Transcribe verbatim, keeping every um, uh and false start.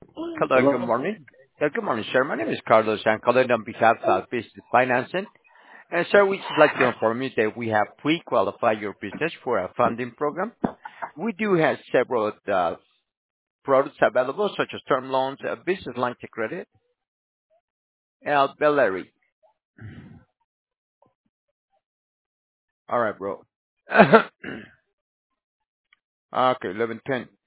Hello, good Hello? morning. Yeah, good morning, sir. My name is Carlos. I'm calling on behalf of Business Financing. And sir, we just like to inform you that we have pre-qualified your business for a funding program. We do have several uh, products available, such as term loans, uh, business lines of credit, and Bellary. All right, bro. Okay, eleven ten.